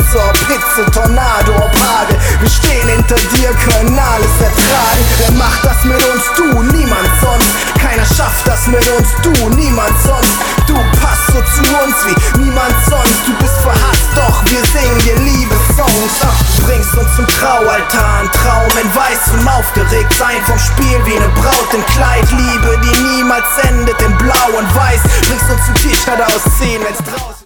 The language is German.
Blitzer, Blitze, Tornado, ob Hagel. Wir stehen hinter dir, können alles ertragen. Wer macht das mit uns? Du, niemand sonst. Keiner schafft das mit uns, du, niemand sonst. Du passt so zu uns wie niemand sonst. Du bist verhasst, doch wir singen dir Liebessongs. Du bringst uns zum Traualtar, ein Traum in Weiß und aufgeregt sein vom Spiel wie eine Braut im Kleid. Liebe, die niemals endet in Blau und Weiß. Bringst uns zum T-Shirt ausziehen, wenn's draußen